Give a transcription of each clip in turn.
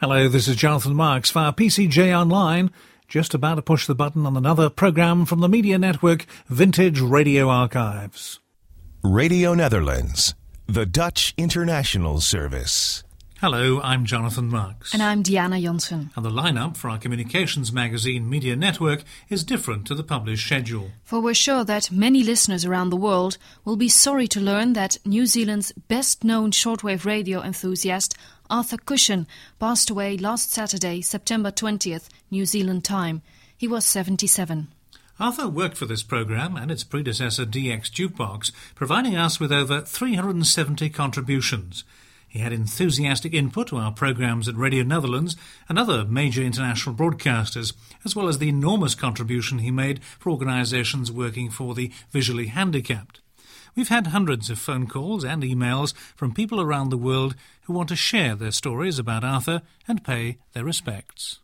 Hello, this is Jonathan Marks via PCJ Online. Just about to push the button on another programme from the media network Vintage Radio Archives. Radio Netherlands, the Dutch International Service. Hello, I'm Jonathan Marks. And I'm Diana Janssen. And the lineup for our communications magazine Media Network is different to the published schedule. For we're sure that many listeners around the world will be sorry to learn that New Zealand's best-known shortwave radio enthusiast, Arthur Cushion, passed away last Saturday, September 20th, New Zealand time. He was 77. Arthur worked for this programme and its predecessor DX Jukebox, providing us with over 370 contributions. He had enthusiastic input to our programmes at Radio Netherlands and other major international broadcasters, as well as the enormous contribution he made for organisations working for the visually handicapped. We've had hundreds of phone calls and emails from people around the world who want to share their stories about Arthur and pay their respects.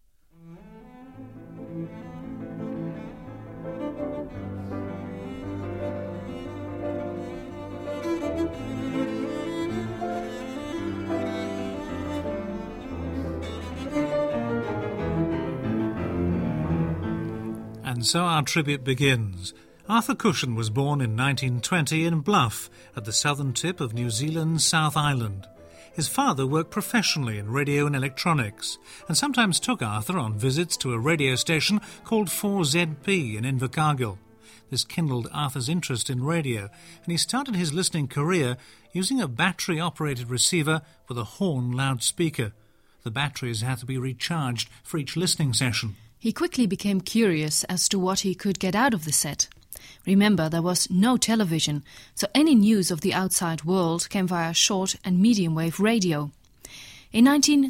And so our tribute begins. Arthur Cushion was born in 1920 in Bluff, at the southern tip of New Zealand's South Island. His father worked professionally in radio and electronics, and sometimes took Arthur on visits to a radio station called 4ZP in Invercargill. This kindled Arthur's interest in radio, and he started his listening career using a battery-operated receiver with a horn loudspeaker. The batteries had to be recharged for each listening session. He quickly became curious as to what he could get out of the set. Remember, there was no television, so any news of the outside world came via short and medium-wave radio. In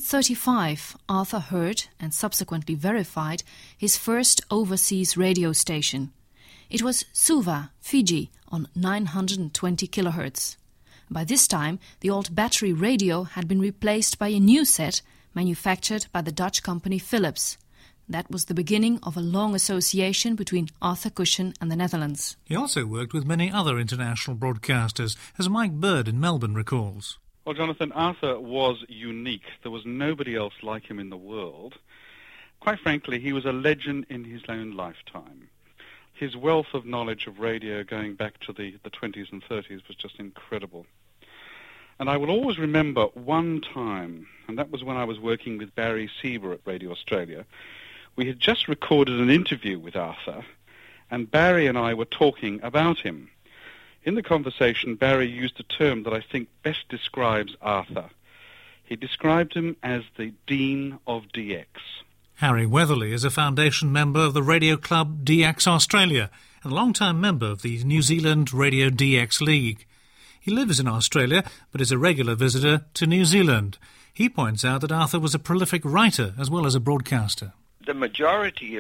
1935, Arthur heard, and subsequently verified, his first overseas radio station. It was Suva, Fiji, on 920 kHz. By this time, the old battery radio had been replaced by a new set manufactured by the Dutch company Philips. That was the beginning of a long association between Arthur Cushion and the Netherlands. He also worked with many other international broadcasters, as Mike Bird in Melbourne recalls. Well, Jonathan, Arthur was unique. There was nobody else like him in the world. Quite frankly, he was a legend in his own lifetime. His wealth of knowledge of radio going back to the 20s and 30s was just incredible. And I will always remember one time, and that was when I was working with Barry Sieber at Radio Australia. We had just recorded an interview with Arthur, and Barry and I were talking about him. In the conversation, Barry used a term that I think best describes Arthur. He described him as the Dean of DX. Harry Weatherly is a foundation member of the radio club DX Australia and a long-time member of the New Zealand Radio DX League. He lives in Australia, but is a regular visitor to New Zealand. He points out that Arthur was a prolific writer as well as a broadcaster. The majority of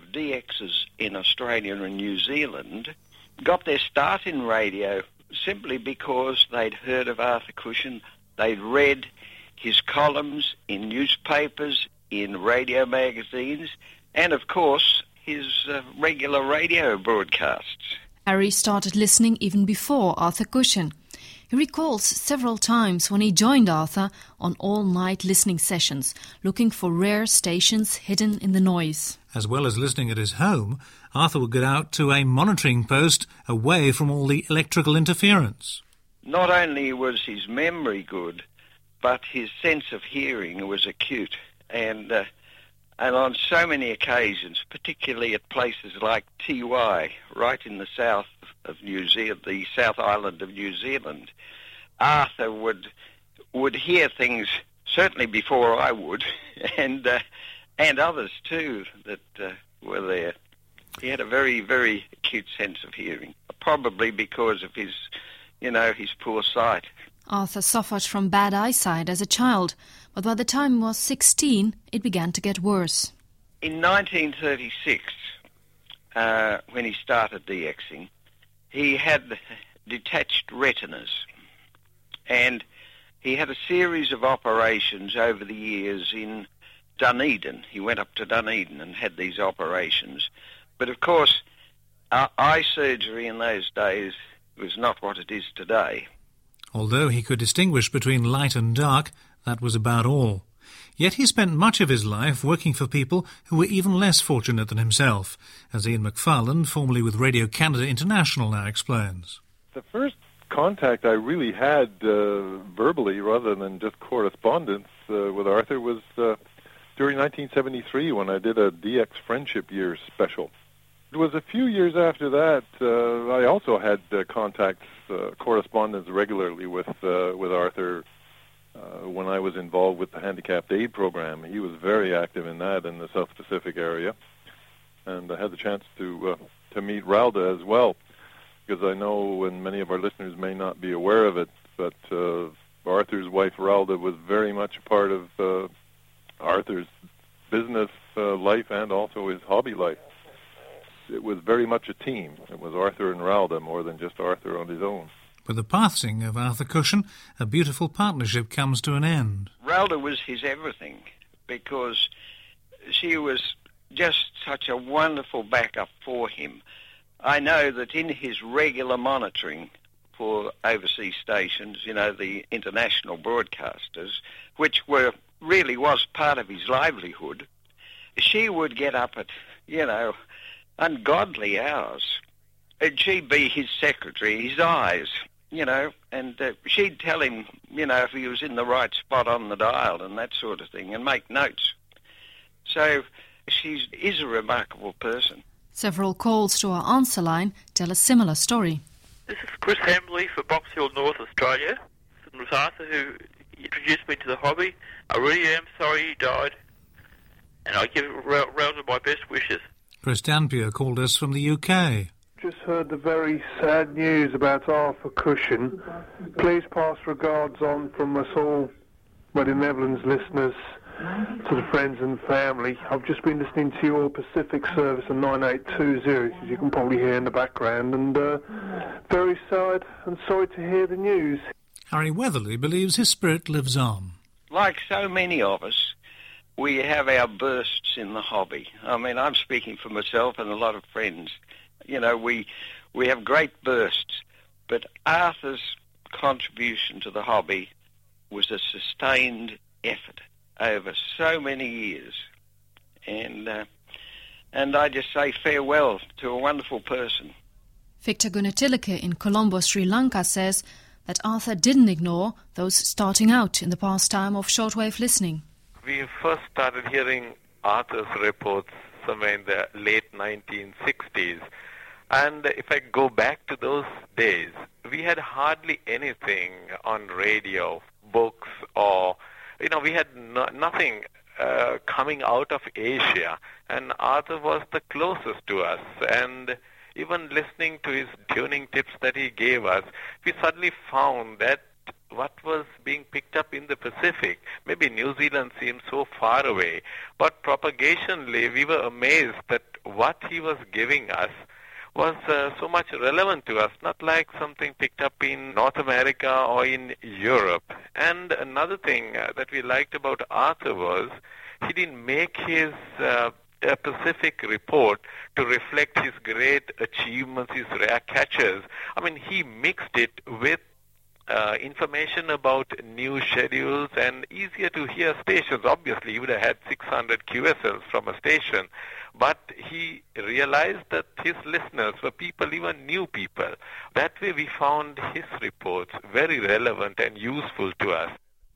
DXs in Australia and New Zealand got their start in radio simply because they'd heard of Arthur Cushion, they'd read his columns in newspapers, in radio magazines, and of course his regular radio broadcasts. Harry started listening even before Arthur Cushion. He recalls several times when he joined Arthur on all-night listening sessions, looking for rare stations hidden in the noise. As well as listening at his home, Arthur would get out to a monitoring post away from all the electrical interference. Not only was his memory good, but his sense of hearing was acute. And on so many occasions, particularly at places like Tiwai, right in the south of New Zealand, the South Island of New Zealand, Arthur would hear things certainly before I would, and others too that were there. He had a very, very acute sense of hearing, probably because of his poor sight. Arthur suffered from bad eyesight as a child, but by the time he was 16, it began to get worse. In 1936, when he started DXing, he had detached retinas, and he had a series of operations over the years in Dunedin. He went up to Dunedin and had these operations. But of course, eye surgery in those days was not what it is today. Although he could distinguish between light and dark, that was about all. Yet he spent much of his life working for people who were even less fortunate than himself, as Ian McFarland, formerly with Radio Canada International, now explains. The first contact I really had verbally, rather than just correspondence with Arthur, was during 1973 when I did a DX Friendship Year special. It was a few years after that I also had contacts, correspondence regularly with Arthur when I was involved with the Handicapped Aid Program. He was very active in that in the South Pacific area, and I had the chance to meet Ralda as well, because I know, and many of our listeners may not be aware of it, but Arthur's wife Ralda was very much a part of Arthur's business life and also his hobby life. It was very much a team. It was Arthur and Ralda more than just Arthur on his own. With the passing of Arthur Cushion, a beautiful partnership comes to an end. Ralda was his everything, because she was just such a wonderful backup for him. I know that in his regular monitoring for overseas stations, the international broadcasters, which really was part of his livelihood, she would get up at, ungodly hours. And she'd be his secretary, his eyes, and she'd tell him, if he was in the right spot on the dial and that sort of thing, and make notes. So she is a remarkable person. Several calls to our answer line tell a similar story. This is Chris Hambley for Box Hill, North Australia. It was Arthur who introduced me to the hobby. I really am sorry he died, and I give Ralda my best wishes. Chris Dampier called us from the UK. Just heard the very sad news about Arthur Cushion. Please pass regards on from us all, Radio Netherlands listeners, to the friends and family. I've just been listening to your Pacific service on 9820, as you can probably hear in the background, and very sad and sorry to hear the news. Harry Weatherly believes his spirit lives on. Like so many of us, we have our bursts in the hobby. I mean, I'm speaking for myself and a lot of friends. We have great bursts, but Arthur's contribution to the hobby was a sustained effort over so many years, and I just say farewell to a wonderful person. Victor Gunatilake in Colombo, Sri Lanka says that Arthur didn't ignore those starting out in the pastime of shortwave listening. We first started hearing Arthur's reports somewhere in the late 1960s. And if I go back to those days, we had hardly anything on radio, books, or, we had nothing coming out of Asia. And Arthur was the closest to us. And even listening to his tuning tips that he gave us, we suddenly found that what was being picked up in the Pacific, maybe New Zealand seemed so far away, but propagationally we were amazed that what he was giving us was so much relevant to us, not like something picked up in North America or in Europe. And another thing that we liked about Arthur was he didn't make his Pacific report to reflect his great achievements, his rare catches. I mean, he mixed it with information about new schedules and easier to hear stations. Obviously, he would have had 600 QSLs from a station, but he realized that his listeners were people, even new people. That way we found his reports very relevant and useful to us.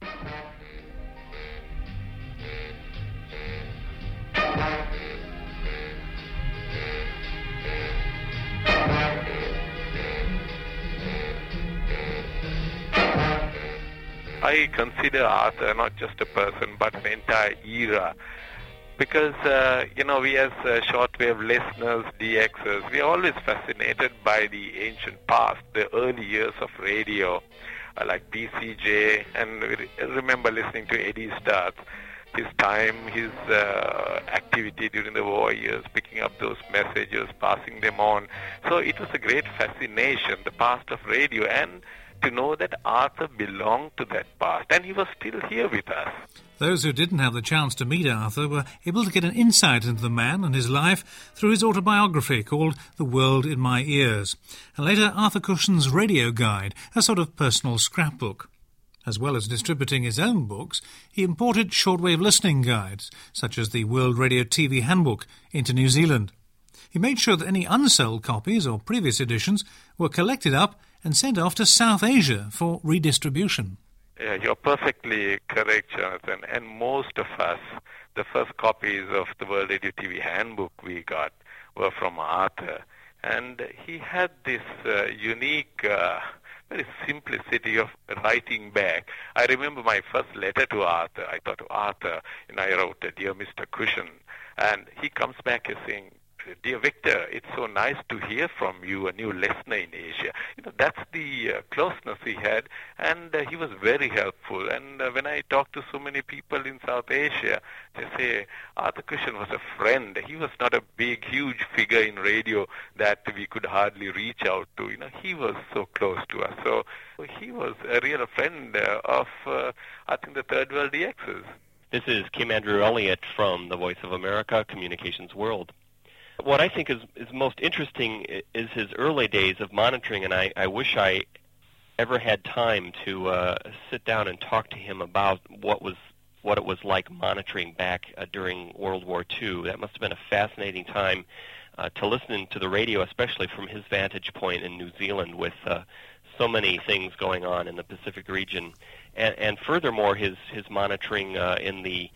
I consider Arthur not just a person, but an entire era. Because, we as shortwave listeners, DXers, we are always fascinated by the ancient past, the early years of radio, like PCJ, and we remember listening to Eddie Starts, his time, his activity during the war years, picking up those messages, passing them on. So it was a great fascination, the past of radio, and to know that Arthur belonged to that past, and he was still here with us. Those who didn't have the chance to meet Arthur were able to get an insight into the man and his life through his autobiography called The World in My Ears, and later Arthur Cushion's radio guide, a sort of personal scrapbook. As well as distributing his own books, he imported shortwave listening guides, such as the World Radio TV Handbook, into New Zealand. He made sure that any unsold copies or previous editions were collected up and sent off to South Asia for redistribution. Yeah, you're perfectly correct, Jonathan. And most of us, the first copies of the World Radio TV Handbook we got were from Arthur. And he had this unique, very simplicity of writing back. I remember my first letter to Arthur. I thought to Arthur, and I wrote, "Dear Mr. Cushion," and he comes back as saying, "Dear Victor, it's so nice to hear from you, a new listener in Asia." That's the closeness he had, and he was very helpful. And when I talk to so many people in South Asia, they say Arthur Cushion was a friend. He was not a big, huge figure in radio that we could hardly reach out to. He was so close to us. So he was a real friend of, I think, the Third World DXs. This is Kim Andrew Elliott from the Voice of America Communications World. What I think is most interesting is his early days of monitoring, and I wish I ever had time to sit down and talk to him about what it was like monitoring back during World War II. That must have been a fascinating time to listen to the radio, especially from his vantage point in New Zealand with so many things going on in the Pacific region. And furthermore, his monitoring in the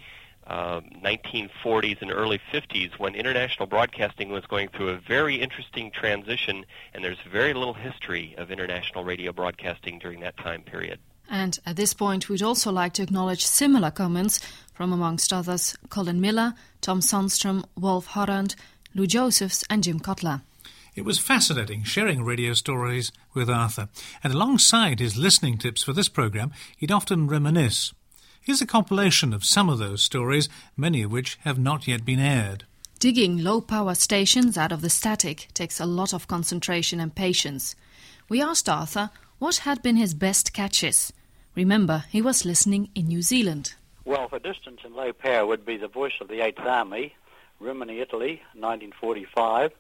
1940s and early 50s, when international broadcasting was going through a very interesting transition, and there's very little history of international radio broadcasting during that time period. And at this point, we'd also like to acknowledge similar comments from, amongst others, Colin Miller, Tom Sundstrom, Wolf Horrand, Lou Josephs and Jim Kotler. It was fascinating sharing radio stories with Arthur, and alongside his listening tips for this programme, he'd often reminisce. Here's a compilation of some of those stories, many of which have not yet been aired. Digging low-power stations out of the static takes a lot of concentration and patience. We asked Arthur what had been his best catches. Remember, he was listening in New Zealand. Well, for distance and low power would be the voice of the 8th Army, Rimini, Italy, 1945,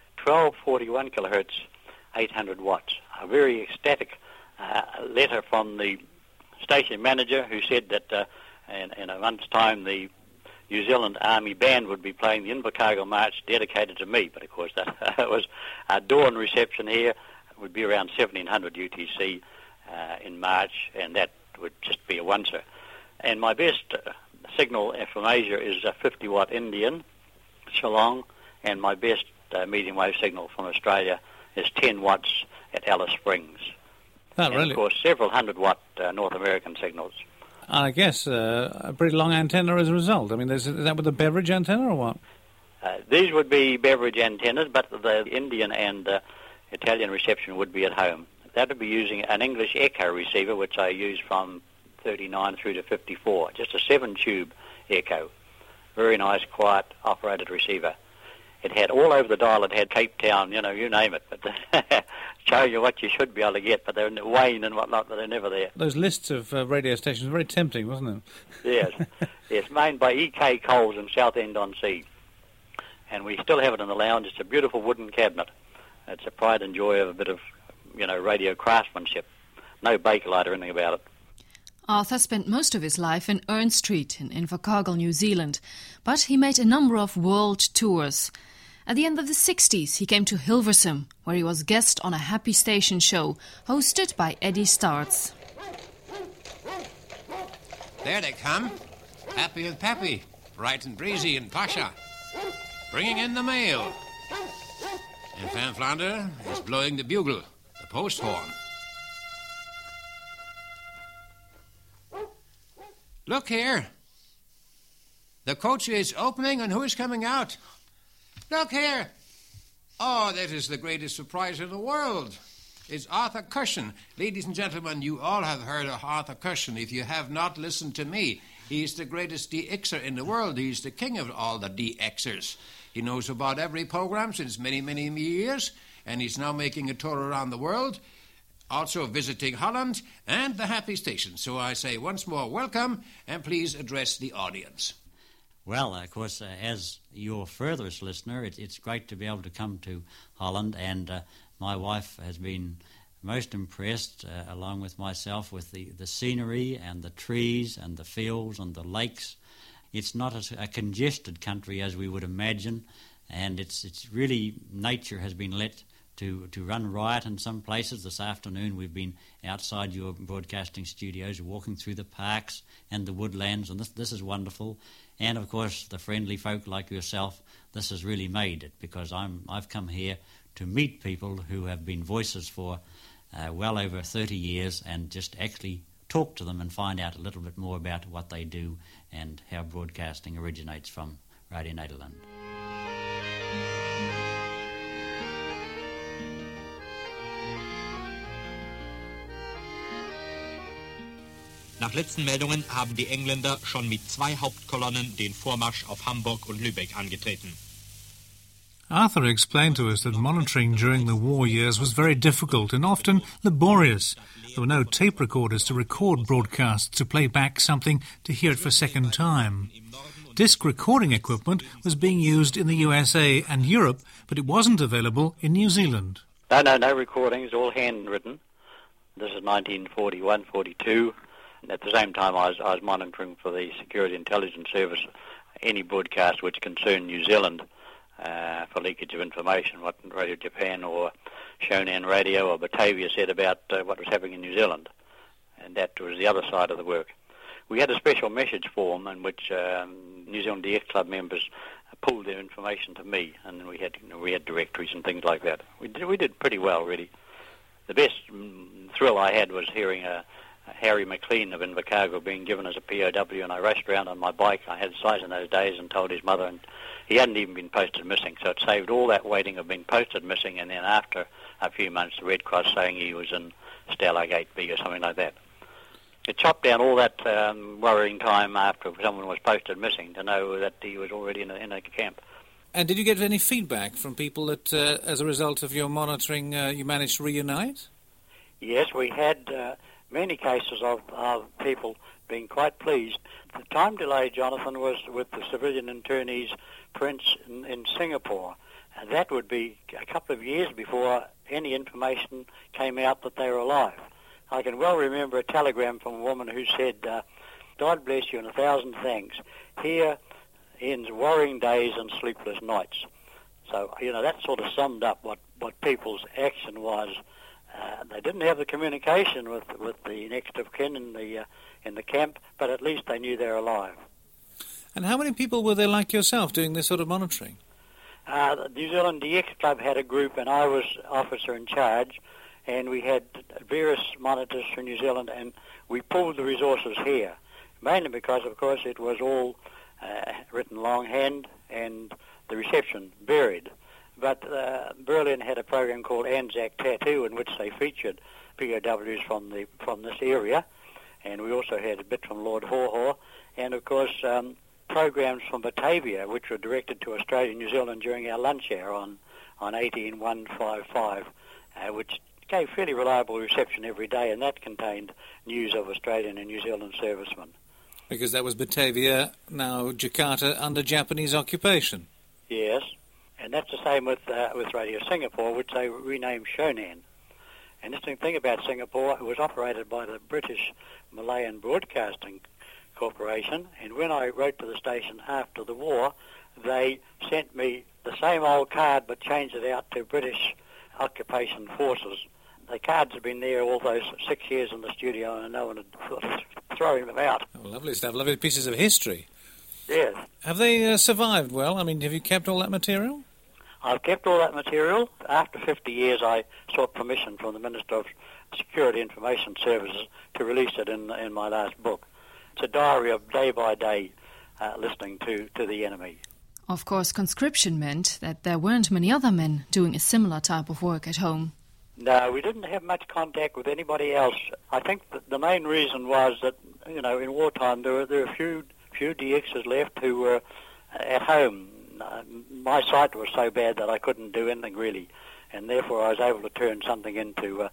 1241 kilohertz, 800 watts. A very ecstatic letter from the station manager who said that in a month's time the New Zealand Army Band would be playing the Invercargill March dedicated to me. But of course that was a dawn reception here. It would be around 1700 UTC in March, and that would just be a oncer. And my best signal from Asia is a 50 watt Indian, Shillong, and my best medium wave signal from Australia is 10 watts at Alice Springs. And of course, several 100-watt North American signals. I guess a pretty long antenna as a result. I mean, is that with a beverage antenna or what? These would be beverage antennas, but the Indian and Italian reception would be at home. That would be using an English Echo receiver, which I use from 39 through to 54. Just a 7-tube Echo. Very nice, quiet, operated receiver. It had all over the dial, it had Cape Town, you name it, but show you what you should be able to get, but they're in Wayne and whatnot, but they're never there. Those lists of radio stations were very tempting, wasn't it? Yes, made by E.K. Coles in Southend-on-Sea. And we still have it in the lounge. It's a beautiful wooden cabinet. It's a pride and joy of a bit of, radio craftsmanship. No bakelite or anything about it. Arthur spent most of his life in Ern Street in Invercargill, New Zealand, but he made a number of world tours. At the end of the 60s, he came to Hilversum, where he was guest on a Happy Station show hosted by Eddie Starts. There they come, Happy and Pappy, bright and breezy and Pasha, bringing in the mail. And Van Vlaanderen is blowing the bugle, the post horn. Look here. The coach is opening and who is coming out? Look here. Oh, that is the greatest surprise in the world. It's Arthur Cushion. Ladies and gentlemen, you all have heard of Arthur Cushion. If you have not, listen to me. He's the greatest DXer in the world. He's the king of all the DXers. He knows about every program since many, many years, and he's now making a tour around the world, also visiting Holland and the Happy Station. So I say once more, welcome, and please address the audience. Well, of course, as your furthest listener, it's great to be able to come to Holland, and my wife has been most impressed, along with myself, with the scenery and the trees and the fields and the lakes. It's not a congested country as we would imagine, and it's really, nature has been let to run riot in some places. This afternoon we've been outside your broadcasting studios, walking through the parks and the woodlands, and this is wonderful. And of course the friendly folk like yourself, this has really made it, because I've come here to meet people who have been voices for well over 30 years, and just actually talk to them and find out a little bit more about what they do and how broadcasting originates from Radio Nederland. Nach letzten Meldungen haben die Engländer schon mit 2 Hauptkolonnen den Vormarsch auf Hamburg und Lübeck angetreten. Arthur explained to us that monitoring during the war years was very difficult and often laborious. There were no tape recorders to record broadcasts, to play back something, to hear it for a second time. Disc recording equipment was being used in the USA and Europe, but it wasn't available in New Zealand. No recordings, all handwritten. This is 1941, 42. At the same time, I was monitoring for the Security Intelligence Service any broadcast which concerned New Zealand, for leakage of information, what Radio Japan or Shonan Radio or Batavia said about what was happening in New Zealand. And that was the other side of the work. We had a special message form in which New Zealand DX Club members pulled their information to me, and we had directories and things like that. We did pretty well, really. The best thrill I had was hearing Harry McLean of Invercargill being given as a POW, and I rushed around on my bike. I had size in those days and told his mother, and he hadn't even been posted missing, so it saved all that waiting of being posted missing, and then after a few months the Red Cross saying he was in Stella Gate B or something like that. It chopped down all that worrying time after someone was posted missing to know that he was already in a camp. And did you get any feedback from people that, as a result of your monitoring, you managed to reunite? Yes, we had many cases of people being quite pleased. The time delay, Jonathan, was with the civilian internees Prince in Singapore. And that would be a couple of years before any information came out that they were alive. I can well remember a telegram from a woman who said, God bless you and 1,000 thanks. Here ends worrying days and sleepless nights. So, that sort of summed up what people's action was. They didn't have the communication with the next of kin in the camp, but at least they knew they were alive. And how many people were there like yourself doing this sort of monitoring? The New Zealand DX Club had a group, and I was officer in charge, and we had various monitors from New Zealand, and we pooled the resources here, mainly because, of course, it was all written longhand and the reception varied. But Berlin had a program called Anzac Tattoo, in which they featured POWs from this area, and we also had a bit from Lord Haw, and of course programs from Batavia, which were directed to Australia and New Zealand during our lunch hour on 18155, which gave fairly reliable reception every day, and that contained news of Australian and New Zealand servicemen. Because that was Batavia, now Jakarta, under Japanese occupation. Yes. And that's the same with Radio Singapore, which they renamed Shonan. And the interesting thing about Singapore, it was operated by the British Malayan Broadcasting Corporation, and when I wrote to the station after the war, they sent me the same old card but changed it out to British Occupation Forces. The cards have been there all those 6 years in the studio, and no one had thought of throwing them out. Oh, lovely stuff, lovely pieces of history. Yes. Have they survived well? I mean, have you kept all that material? I've kept all that material. After 50 years, I sought permission from the Minister of Security Information Services to release it in my last book. It's a diary of day-by-day listening to the enemy. Of course, conscription meant that there weren't many other men doing a similar type of work at home. No, we didn't have much contact with anybody else. I think that the main reason was that, in wartime there were a few DXs left who were at home. My sight was so bad that I couldn't do anything really, and therefore I was able to turn something into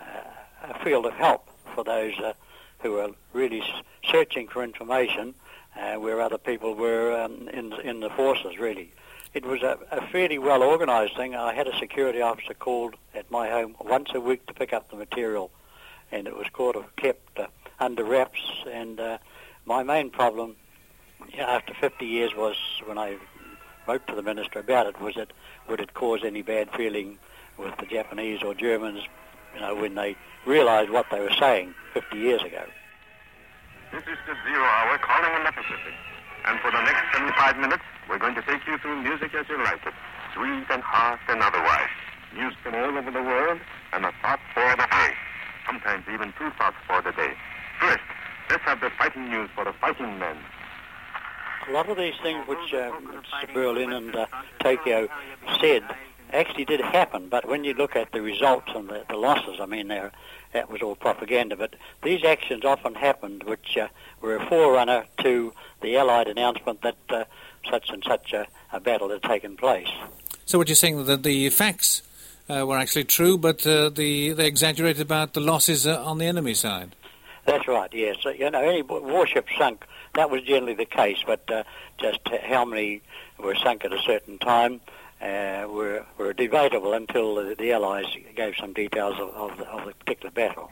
a field of help for those who were really searching for information where other people were in the forces, really. It was a fairly well-organised thing. I had a security officer called at my home once a week to pick up the material, and it was kept under wraps. And my main problem after 50 years was, when I wrote to the minister about it, was that would it cause any bad feeling with the Japanese or Germans, when they realised what they were saying 50 years ago. This is the 0 hour calling in the Pacific. And for the next 75 minutes, we're going to take you through music as you like it, sweet and harsh and otherwise. News from all over the world and a thought for the day. Sometimes even 2 thoughts for the day. First, let's have the fighting news for the fighting men. A lot of these things which Berlin and Tokyo said actually did happen, but when you look at the results and the losses, that was all propaganda. But these actions often happened which were a forerunner to the Allied announcement that such and such a battle had taken place. So what you're saying, that the facts were actually true, but they exaggerated about the losses on the enemy side? That's right, yes. So, any warship sunk, that was generally the case, but just how many were sunk at a certain time were debatable until the Allies gave some details of the particular battle.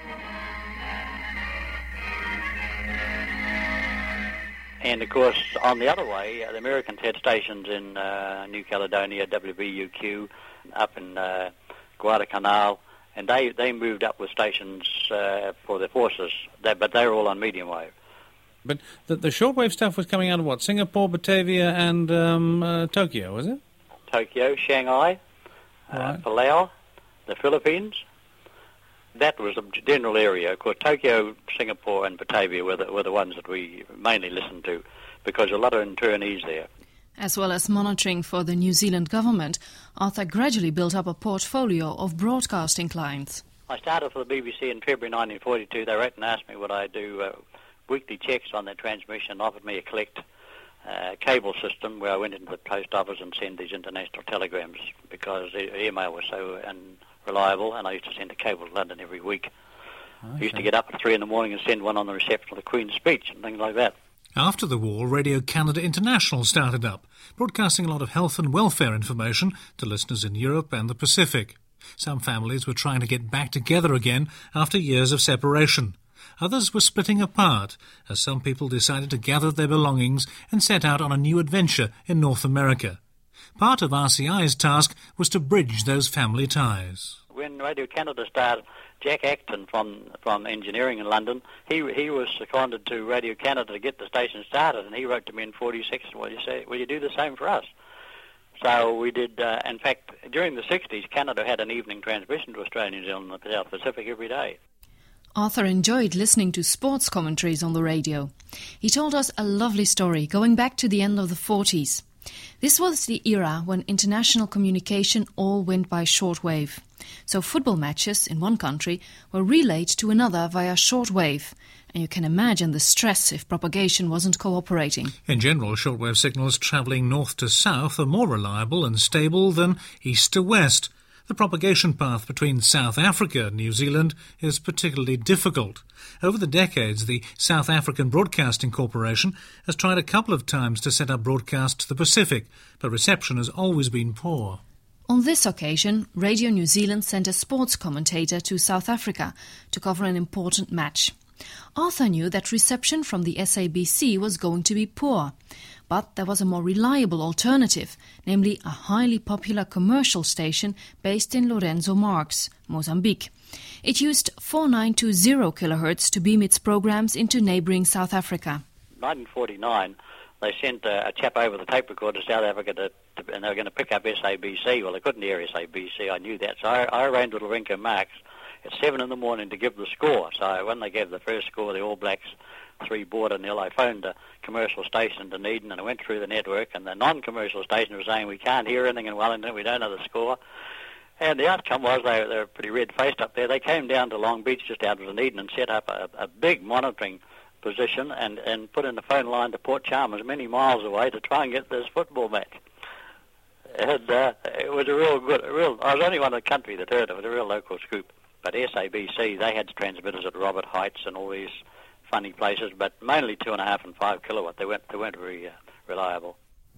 And, of course, on the other way, the Americans had stations in New Caledonia, WBUQ, up in Guadalcanal, and they moved up with stations for the forces, but they were all on medium wave. But the shortwave stuff was coming out of what? Singapore, Batavia, and Tokyo, was it? Tokyo, Shanghai, Palau, the Philippines. That was a general area. Of course, Tokyo, Singapore, and Batavia were the ones that we mainly listened to, because a lot of internees there. As well as monitoring for the New Zealand government, Arthur gradually built up a portfolio of broadcasting clients. I started for the BBC in February 1942. They wrote and asked me would I do weekly checks on their transmission, offered me a collect cable system where I went into the post office and send these international telegrams because email was so unreliable, and I used to send a cable to London every week. Okay. I used to get up at 3 in the morning and send one on the reception of the Queen's speech and things like that. After the war, Radio Canada International started up, broadcasting a lot of health and welfare information to listeners in Europe and the Pacific. Some families were trying to get back together again after years of separation. Others were splitting apart, as some people decided to gather their belongings and set out on a new adventure in North America. Part of RCI's task was to bridge those family ties. When Radio Canada started, Jack Acton from engineering in London, he was seconded to Radio Canada to get the station started, and he wrote to me in 46, will you do the same for us? So we did. In fact, during the 60s, Canada had an evening transmission to Australia and New Zealand and the South Pacific every day. Arthur enjoyed listening to sports commentaries on the radio. He told us a lovely story going back to the end of the 40s. This was the era when international communication all went by shortwave. So football matches in one country were relayed to another via shortwave. And you can imagine the stress if propagation wasn't cooperating. In general, shortwave signals travelling north to south are more reliable and stable than east to west. The propagation path between South Africa and New Zealand is particularly difficult. Over the decades, the South African Broadcasting Corporation has tried a couple of times to set up broadcasts to the Pacific, but reception has always been poor. On this occasion, Radio New Zealand sent a sports commentator to South Africa to cover an important match. Arthur knew that reception from the SABC was going to be poor, but there was a more reliable alternative, namely a highly popular commercial station based in Lourenço Marques, Mozambique. It used 4920 kHz to beam its programs into neighbouring South Africa. 1949, they sent a chap over the tape recorder to South Africa and they were going to pick up SABC. Well, they couldn't hear SABC, I knew that. So I arranged with Lourenço Marques at 7 in the morning to give the score. So when they gave the first score, the All Blacks 3-0, I phoned a commercial station in Dunedin and I went through the network, and the non-commercial station was saying, we can't hear anything in Wellington, we don't know the score. And the outcome was they were pretty red-faced up there. They came down to Long Beach, just out of Dunedin, and set up a big monitoring position and put in the phone line to Port Chalmers, many miles away, to try and get this football match. And it was I was only one in the country that heard it. It was a real local scoop. But SABC, they had transmitters at Robert Heights and all these funny places, but mainly 2.5 and 5 kilowatt. They weren't very reliable.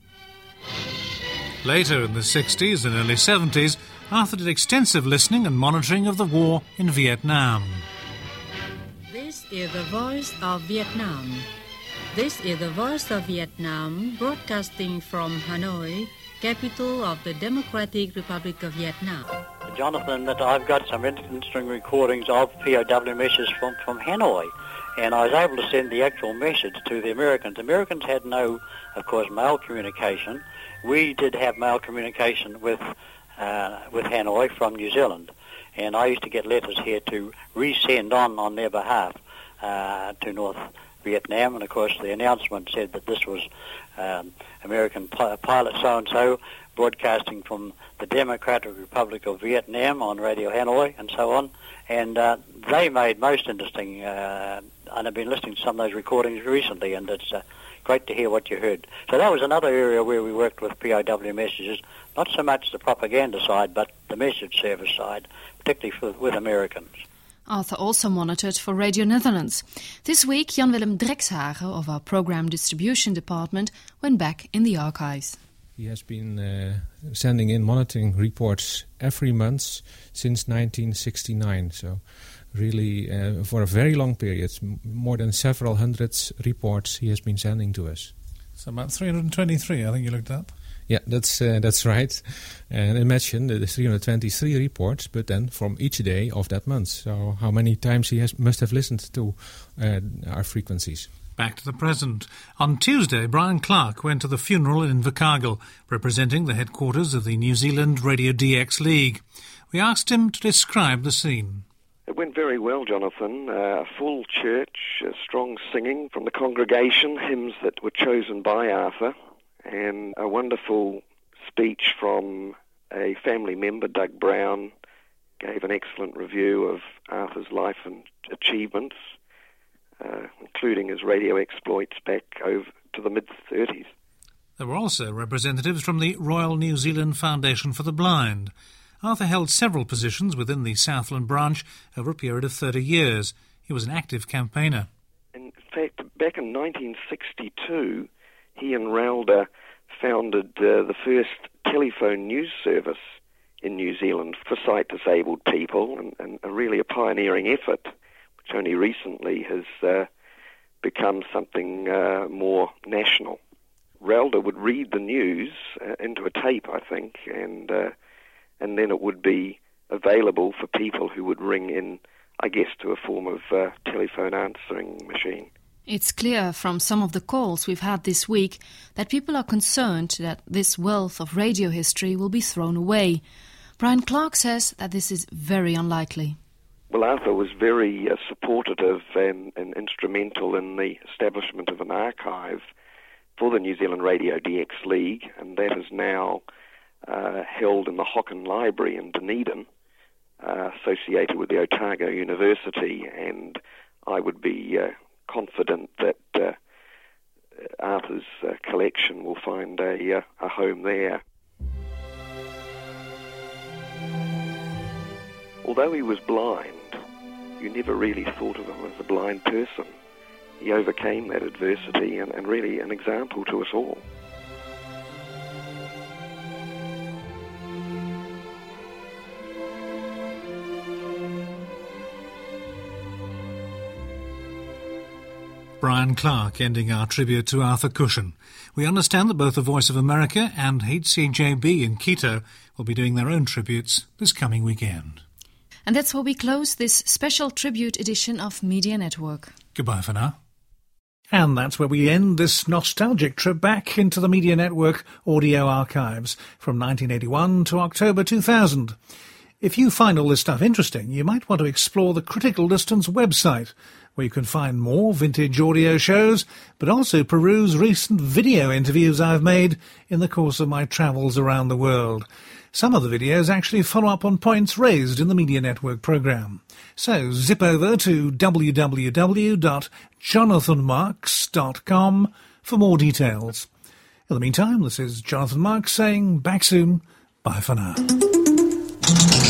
Later in the 60s and early 70s, Arthur did extensive listening and monitoring of the war in Vietnam. This is the voice of Vietnam. This is the voice of Vietnam, broadcasting from Hanoi, capital of the Democratic Republic of Vietnam. Jonathan, that I've got some interesting recordings of POW messages from Hanoi, and I was able to send the actual message to the Americans. The Americans had no, of course, mail communication. We did have mail communication with Hanoi from New Zealand, and I used to get letters here to resend on their behalf to North Vietnam, and of course the announcement said that this was American pilot so-and-so broadcasting from the Democratic Republic of Vietnam on Radio Hanoi and so on, and they made most interesting, and I've been listening to some of those recordings recently, and it's great to hear what you heard. So that was another area where we worked with POW messages, not so much the propaganda side, but the message service side, particularly with Americans. Arthur also monitored for Radio Netherlands. This week, Jan-Willem Drekshagen of our Program Distribution Department went back in the archives. He has been sending in monitoring reports every month since 1969, so really for a very long period, more than several hundred reports he has been sending to us. So about 323, I think you looked up. Yeah, that's right. And imagine the 323 reports, but then from each day of that month. So how many times he must have listened to our frequencies. Back to the present. On Tuesday, Brian Clark went to the funeral in Invercargill, representing the headquarters of the New Zealand Radio DX League. We asked him to describe the scene. It went very well, Jonathan. A full church, strong singing from the congregation, hymns that were chosen by Arthur, and a wonderful speech from a family member, Doug Brown, gave an excellent review of Arthur's life and achievements, including his radio exploits back over to the mid-30s. There were also representatives from the Royal New Zealand Foundation for the Blind. Arthur held several positions within the Southland branch over a period of 30 years. He was an active campaigner. In fact, back in 1962, he and Ralder founded the first telephone news service in New Zealand for sight-disabled people, and really a pioneering effort, which only recently has become something more national. Ralder would read the news into a tape, I think, and then it would be available for people who would ring in, I guess, to a form of telephone answering machine. It's clear from some of the calls we've had this week that people are concerned that this wealth of radio history will be thrown away. Brian Clark says that this is very unlikely. Well, Arthur was very supportive and instrumental in the establishment of an archive for the New Zealand Radio DX League, and that is now held in the Hocken Library in Dunedin, associated with the Otago University, and I would be confident that Arthur's collection will find a home there. Although he was blind, you never really thought of him as a blind person. He overcame that adversity and really an example to us all. Brian Clark ending our tribute to Arthur Cushion. We understand that both the Voice of America and HCJB in Quito will be doing their own tributes this coming weekend. And that's where we close this special tribute edition of Media Network. Goodbye for now. And that's where we end this nostalgic trip back into the Media Network audio archives from 1981 to October 2000. If you find all this stuff interesting, you might want to explore the Critical Distance website, where you can find more vintage audio shows, but also peruse recent video interviews I've made in the course of my travels around the world. Some of the videos actually follow up on points raised in the Media Network programme. So zip over to www.jonathanmarks.com for more details. In the meantime, this is Jonathan Marks saying back soon. Bye for now.